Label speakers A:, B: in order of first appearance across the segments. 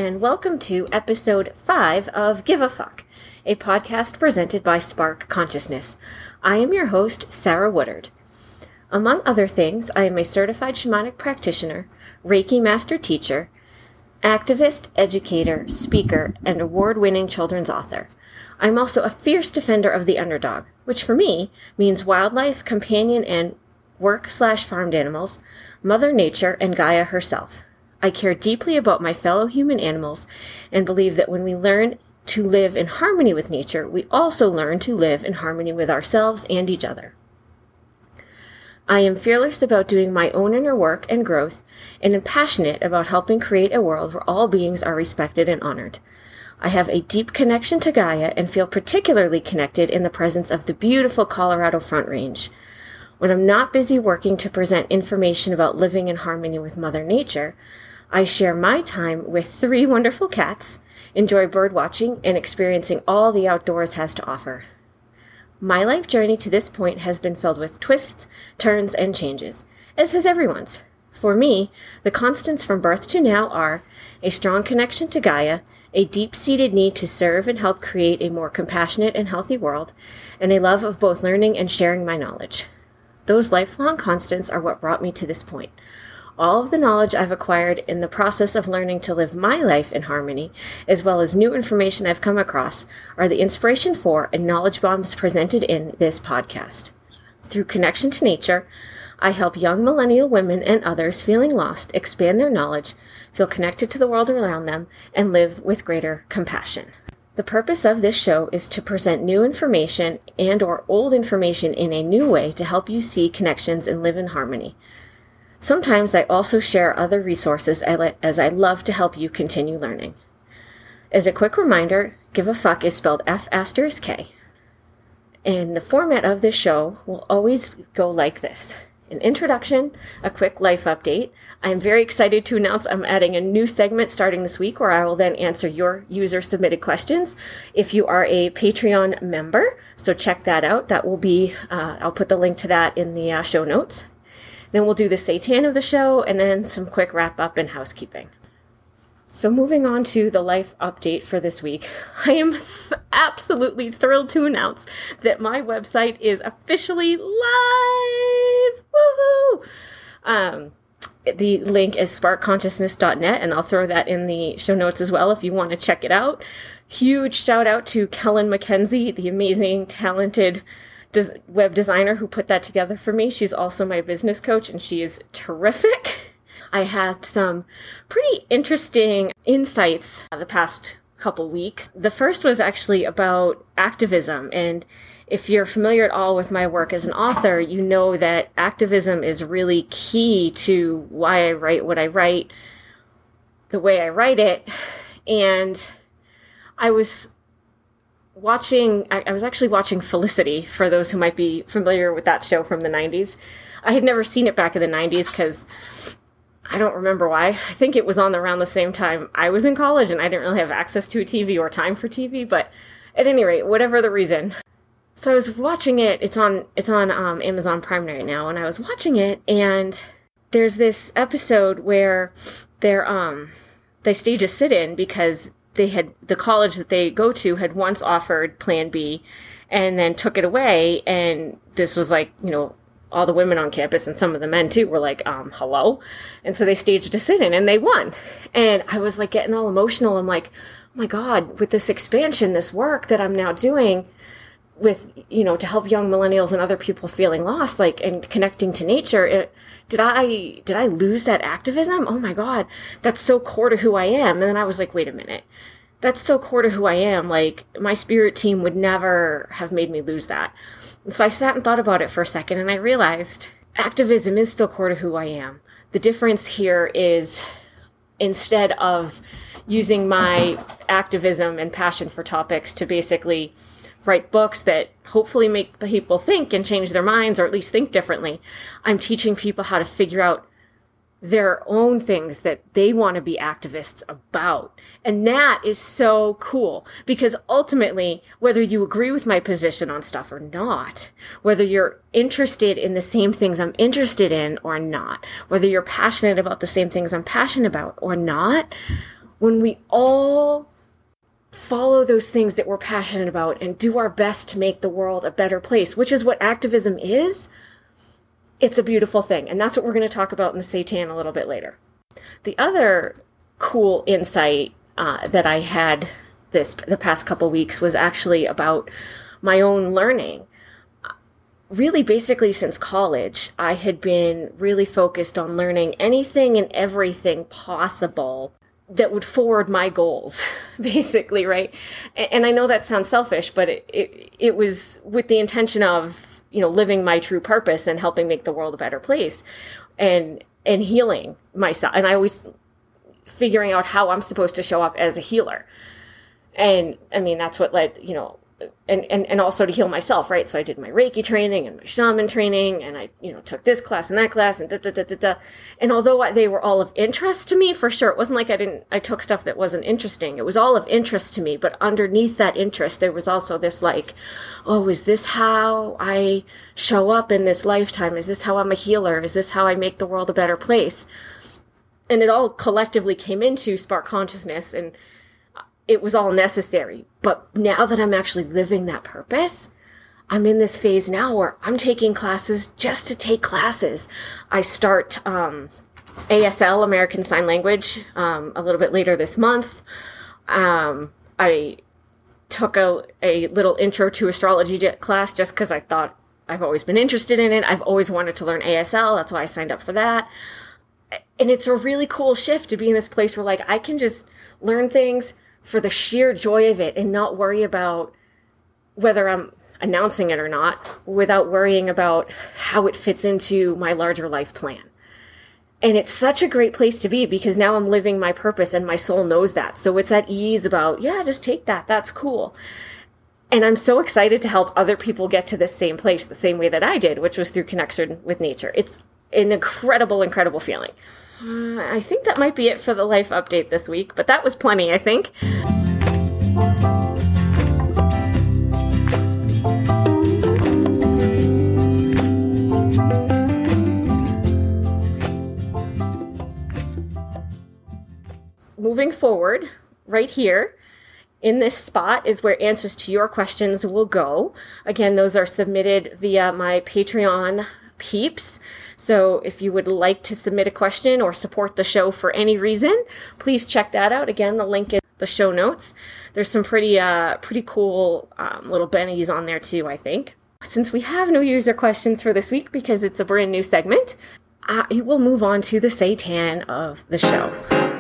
A: and welcome to episode 5 of Give a Fuck, a podcast presented by Spark Consciousness. I am your host, Sarah Woodard. Among other things, I am a certified shamanic practitioner, Reiki master teacher, activist, educator, speaker, and award-winning children's author. I'm also a fierce defender of the underdog, which for me means wildlife, companion, and work/farmed animals, Mother Nature, and Gaia herself. I care deeply about my fellow human animals and believe that when we learn to live in harmony with nature, we also learn to live in harmony with ourselves and each other. I am fearless about doing my own inner work and growth and am passionate about helping create a world where all beings are respected and honored. I have a deep connection to Gaia and feel particularly connected in the presence of the beautiful Colorado Front Range. When I'm not busy working to present information about living in harmony with Mother Nature, I share my time with 3 wonderful cats, enjoy bird watching, and experiencing all the outdoors has to offer. My life journey to this point has been filled with twists, turns, and changes, as has everyone's. For me, the constants from birth to now are a strong connection to Gaia, a deep-seated need to serve and help create a more compassionate and healthy world, and a love of both learning and sharing my knowledge. Those lifelong constants are what brought me to this point. All of the knowledge I've acquired in the process of learning to live my life in harmony, as well as new information I've come across, are the inspiration for and knowledge bombs presented in this podcast. Through connection to nature, I help young millennial women and others feeling lost expand their knowledge, feel connected to the world around them, and live with greater compassion. The purpose of this show is to present new information and/or old information in a new way to help you see connections and live in harmony. Sometimes I also share other resources as I love to help you continue learning. As a quick reminder, Give a Fuck is spelled F***K. And the format of this show will always go like this. An introduction, a quick life update. I'm very excited to announce I'm adding a new segment starting this week where I will then answer your user-submitted questions if you are a Patreon member. So check that out. That will be, I'll put the link to that in the show notes. Then we'll do the Satan of the show and then some quick wrap-up and housekeeping. So moving on to the life update for this week, I am absolutely thrilled to announce that my website is officially live! Woohoo! The link is sparkconsciousness.net, and I'll throw that in the show notes as well if you want to check it out. Huge shout out to Kellen McKenzie, the amazing, talented web designer who put that together for me. She's also my business coach, and she is terrific. I had some pretty interesting insights the past couple weeks. The first was actually about activism, and if you're familiar at all with my work as an author, you know that activism is really key to why I write what I write, the way I write it. And I was actually watching Felicity, for those who might be familiar with that show from the 90s. I had never seen it back in the 90s because I don't remember why. I think it was on around the same time I was in college and I didn't really have access to a TV or time for TV, but at any rate, whatever the reason. So I was watching it. It's on Amazon Prime right now, and I was watching it, and there's this episode where they stage a sit-in because the college that they go to had once offered Plan B and then took it away. And this was like, all the women on campus and some of the men too were like, hello. And so they staged a sit-in and they won. And I was like getting all emotional. I'm like, oh my God, with this expansion, this work that I'm now doing with, to help young millennials and other people feeling lost, like, and connecting to nature, did I lose that activism? Oh my God, that's so core to who I am. And then I was like, wait a minute, that's so core to who I am. Like, my spirit team would never have made me lose that. And so I sat and thought about it for a second, and I realized activism is still core to who I am. The difference here is, instead of using my activism and passion for topics to basically write books that hopefully make people think and change their minds, or at least think differently, I'm teaching people how to figure out their own things that they want to be activists about. And that is so cool, because ultimately, whether you agree with my position on stuff or not, whether you're interested in the same things I'm interested in or not, whether you're passionate about the same things I'm passionate about or not, when we all follow those things that we're passionate about and do our best to make the world a better place, which is what activism is, it's a beautiful thing. And that's what we're going to talk about in the Seitan a little bit later. The other cool insight that I had the past couple weeks was actually about my own learning. Really, basically since college, I had been really focused on learning anything and everything possible that would forward my goals, basically, right? And I know that sounds selfish, but it was with the intention of, living my true purpose and helping make the world a better place and healing myself. And I always figuring out how I'm supposed to show up as a healer. And I mean, that's what led, and also to heal myself, right? So I did my Reiki training and my shaman training, and I, took this class and that class and And although they were all of interest to me, for sure, it wasn't like I took stuff that wasn't interesting. It was all of interest to me, but underneath that interest, there was also this like, oh, is this how I show up in this lifetime? Is this how I'm a healer? Is this how I make the world a better place? And it all collectively came into Spark Consciousness, and it was all necessary. But now that I'm actually living that purpose, I'm in this phase now where I'm taking classes just to take classes. I start ASL, American Sign Language, a little bit later this month. I took a little intro to astrology class just because I thought I've always been interested in it. I've always wanted to learn ASL. That's why I signed up for that. And it's a really cool shift to be in this place where like I can just learn things for the sheer joy of it and not worry about whether I'm announcing it or not, without worrying about how it fits into my larger life plan. And it's such a great place to be because now I'm living my purpose and my soul knows that. So it's at ease about, yeah, just take that. That's cool. And I'm so excited to help other people get to this same place the same way that I did, which was through connection with nature. It's an incredible, incredible feeling. I think that might be it for the life update this week, but that was plenty, I think. Moving forward, right here, in this spot is where answers to your questions will go. Again, those are submitted via my Patreon peeps. So if you would like to submit a question or support the show for any reason, please check that out. Again, the link in the show notes. There's some pretty cool little bennies on there too, I think. Since we have no user questions for this week because it's a brand new segment, I will move on to the Seitan of the show.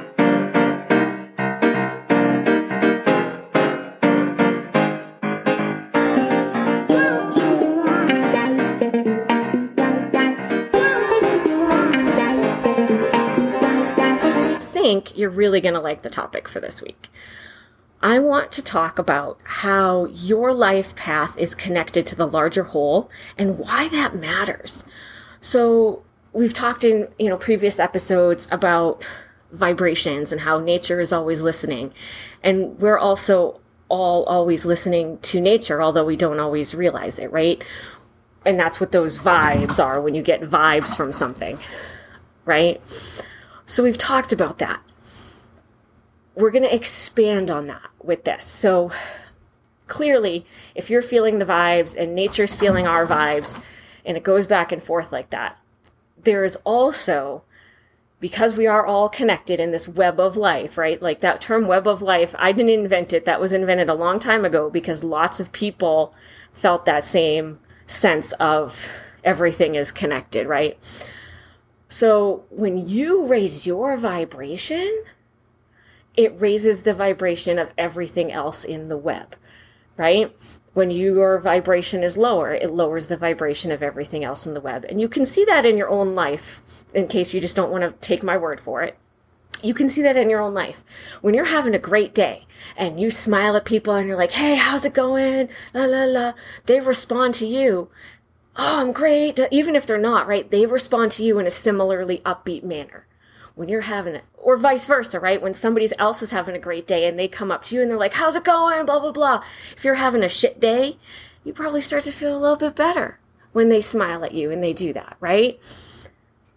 A: You're really going to like the topic for this week. I want to talk about how your life path is connected to the larger whole and why that matters. So we've talked in, previous episodes about vibrations and how nature is always listening. And we're also all always listening to nature, although we don't always realize it, right? And that's what those vibes are when you get vibes from something, right? So we've talked about that. We're going to expand on that with this. So clearly, if you're feeling the vibes and nature's feeling our vibes, and it goes back and forth like that, there is also, because we are all connected in this web of life, right? Like that term web of life, I didn't invent it. That was invented a long time ago because lots of people felt that same sense of everything is connected, right? So when you raise your vibration, it raises the vibration of everything else in the web, right? When your vibration is lower, it lowers the vibration of everything else in the web. And you can see that in your own life, in case you just don't want to take my word for it. You can see that in your own life. When you're having a great day and you smile at people and you're like, hey, how's it going? La, la, la. They respond to you. Oh, I'm great. Even if they're not, right? They respond to you in a similarly upbeat manner. When you're having it, or vice versa, right? When somebody else is having a great day and they come up to you and they're like, how's it going? Blah, blah, blah. If you're having a shit day, you probably start to feel a little bit better when they smile at you and they do that, right?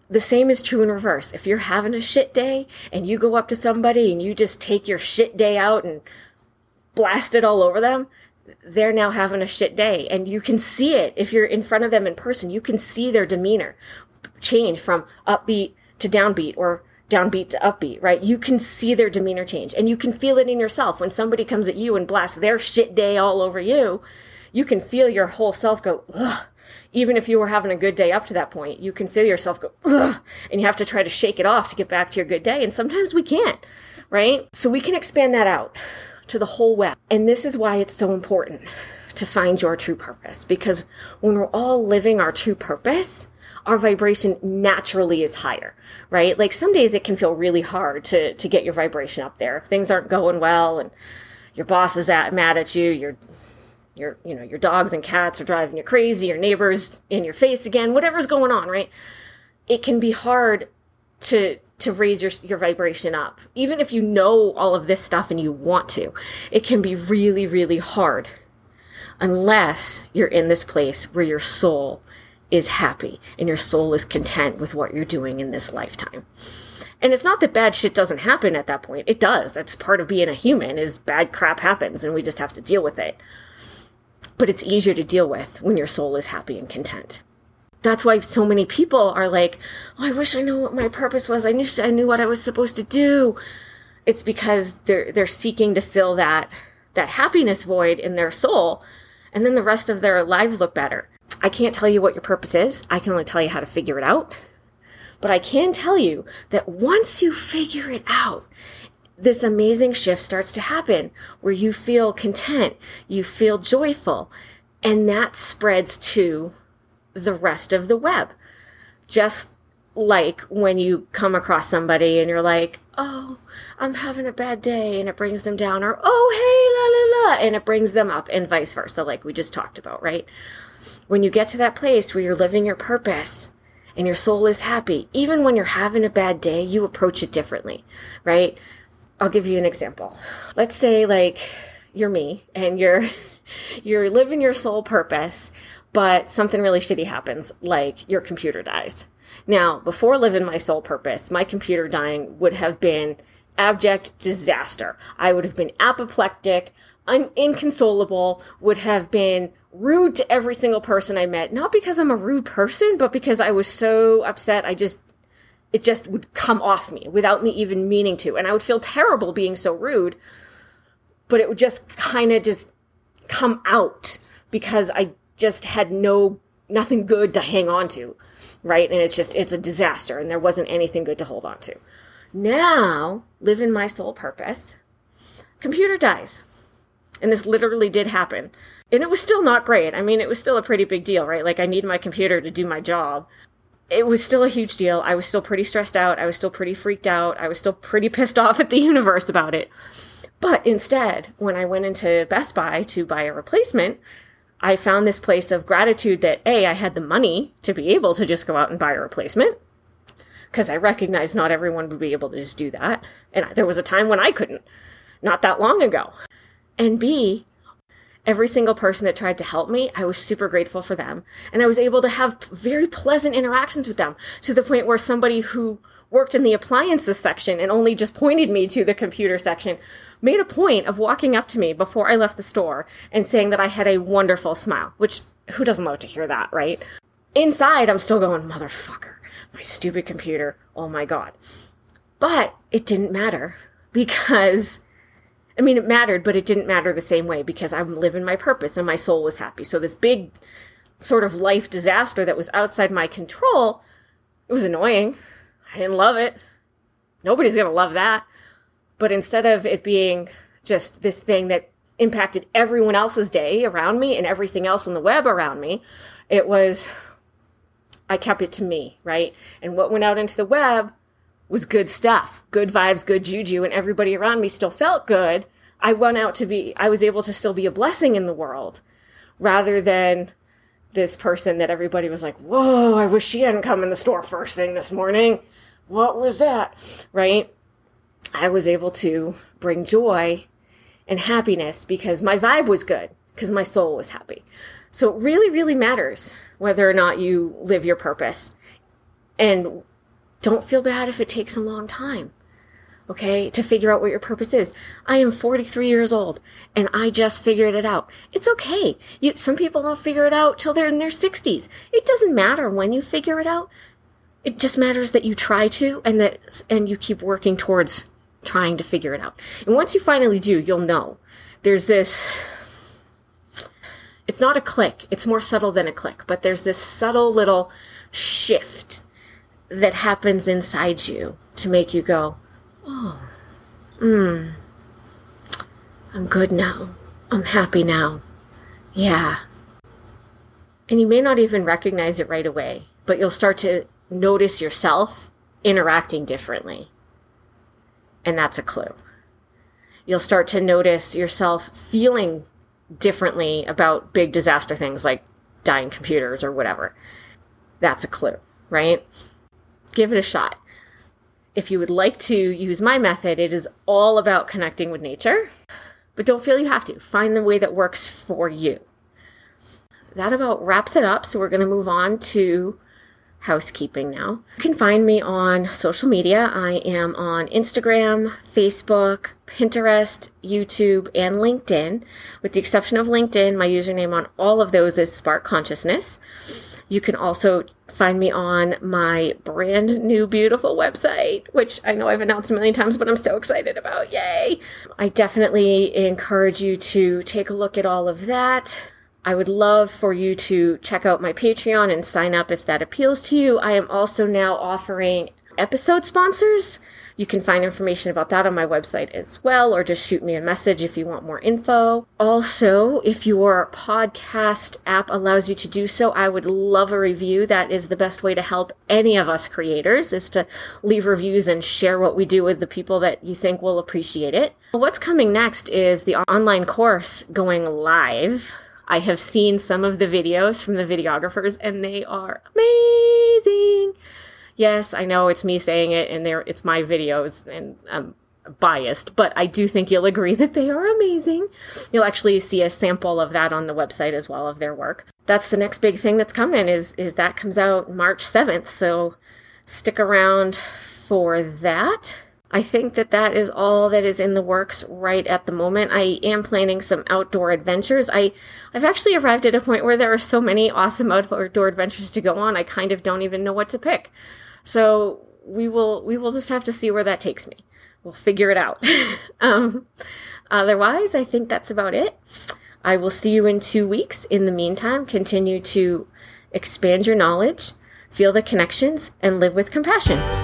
A: the same is true in reverse. If you're having a shit day and you go up to somebody and you just take your shit day out and blast it all over them, they're now having a shit day. And you can see it. If you're in front of them in person, you can see their demeanor change from upbeat to downbeat, or downbeat to upbeat, right? You can see their demeanor change, and you can feel it in yourself. When somebody comes at you and blasts their shit day all over you, you can feel your whole self go, ugh. Even if you were having a good day up to that point, you can feel yourself go, ugh, and you have to try to shake it off to get back to your good day. And sometimes we can't, right? So we can expand that out to the whole web. And this is why it's so important to find your true purpose, because when we're all living our true purpose, our vibration naturally is higher, right? Like some days it can feel really hard to get your vibration up there. If things aren't going well and your boss is mad at you, your dogs and cats are driving you crazy, your neighbor's in your face again, whatever's going on, right? It can be hard to raise your vibration up. Even if you know all of this stuff and you want to, it can be really, really hard unless you're in this place where your soul is happy and your soul is content with what you're doing in this lifetime. And it's not that bad shit doesn't happen at that point. It does. That's part of being a human, is bad crap happens and we just have to deal with it. But it's easier to deal with when your soul is happy and content. That's why so many people are like, oh, I wish I knew what my purpose was. I knew what I was supposed to do. It's because they're seeking to fill that happiness void in their soul, and then the rest of their lives look better. I can't tell you what your purpose is. I can only tell you how to figure it out. But I can tell you that once you figure it out, this amazing shift starts to happen where you feel content, you feel joyful, and that spreads to the rest of the web. Just like when you come across somebody and you're like, oh, I'm having a bad day, and it brings them down, or oh, hey, la, la, la, and it brings them up, and vice versa, like we just talked about, right? When you get to that place where you're living your purpose and your soul is happy, even when you're having a bad day, you approach it differently, right? I'll give you an example. Let's say like you're me and you're living your soul purpose, but something really shitty happens, like your computer dies. Now, before living my soul purpose, my computer dying would have been abject disaster. I would have been apoplectic, inconsolable, would have been rude to every single person I met. Not because I'm a rude person, but because I was so upset. It just would come off me without me even meaning to. And I would feel terrible being so rude, but it would just kind of just come out because I just had nothing good to hang on to, right? And it's a disaster, and there wasn't anything good to hold on to. Now, living my soul purpose, computer dies. And this literally did happen. And it was still not great. I mean, it was still a pretty big deal, right? Like, I need my computer to do my job. It was still a huge deal. I was still pretty stressed out. I was still pretty freaked out. I was still pretty pissed off at the universe about it. But instead, when I went into Best Buy to buy a replacement, I found this place of gratitude that, A, I had the money to be able to just go out and buy a replacement, because I recognize not everyone would be able to just do that. And there was a time when I couldn't, not that long ago. And B, every single person that tried to help me, I was super grateful for them. And I was able to have very pleasant interactions with them, to the point where somebody who worked in the appliances section and only just pointed me to the computer section made a point of walking up to me before I left the store and saying that I had a wonderful smile, which who doesn't love to hear that, right? Inside, I'm still going, motherfucker, my stupid computer, oh my God. But it didn't matter because, I mean, it mattered, but it didn't matter the same way because I'm living my purpose and my soul was happy. So this big sort of life disaster that was outside my control, it was annoying. I didn't love it. Nobody's going to love that. But instead of it being just this thing that impacted everyone else's day around me and everything else on the web around me, I kept it to me, right? And what went out into the web was good stuff, good vibes, good juju, and everybody around me still felt good. I was able to still be a blessing in the world, rather than this person that everybody was like, whoa, I wish she hadn't come in the store first thing this morning. What was that? Right? I was able to bring joy and happiness because my vibe was good, because my soul was happy. So it really, really matters whether or not you live your purpose. And Don't feel bad if it takes a long time, okay, to figure out what your purpose is. I am 43 years old and I just figured it out. It's okay. Some people don't figure it out till they're in their 60s. It doesn't matter when you figure it out. It just matters that you try to and you keep working towards trying to figure it out. And once you finally do, you'll know. There's this, it's not a click. It's more subtle than a click, but there's this subtle little shift that happens inside you to make you go, oh, I'm good now. I'm happy now. Yeah. And you may not even recognize it right away, but you'll start to notice yourself interacting differently. And that's a clue. You'll start to notice yourself feeling differently about big disaster things like dying computers or whatever. That's a clue, right? Give it a shot. If you would like to use my method, it is all about connecting with nature, but don't feel you have to. Find the way that works for you. That about wraps it up. So we're going to move on to housekeeping now. You can find me on social media. I am on Instagram, Facebook, Pinterest, YouTube, and LinkedIn. With the exception of LinkedIn, my username on all of those is Spark Consciousness. You can also find me on my brand new beautiful website, which I know I've announced a million times, but I'm so excited about. Yay! I definitely encourage you to take a look at all of that. I would love for you to check out my Patreon and sign up if that appeals to you. I am also now offering episode sponsors. You can find information about that on my website as well, or just shoot me a message if you want more info. Also, if your podcast app allows you to do so, I would love a review. That is the best way to help any of us creators, is to leave reviews and share what we do with the people that you think will appreciate it. What's coming next is the online course going live. I have seen some of the videos from the videographers and they are amazing. Yes, I know it's me saying it and it's my videos and I'm biased, but I do think you'll agree that they are amazing. You'll actually see a sample of that on the website as well of their work. That's the next big thing that's coming is that comes out March 7th. So stick around for that. I think that is all that is in the works right at the moment. I am planning some outdoor adventures. I've actually arrived at a point where there are so many awesome outdoor adventures to go on, I kind of don't even know what to pick. So we will just have to see where that takes me. We'll figure it out. Otherwise, I think that's about it. I will see you in 2 weeks. In the meantime, continue to expand your knowledge, feel the connections, and live with compassion.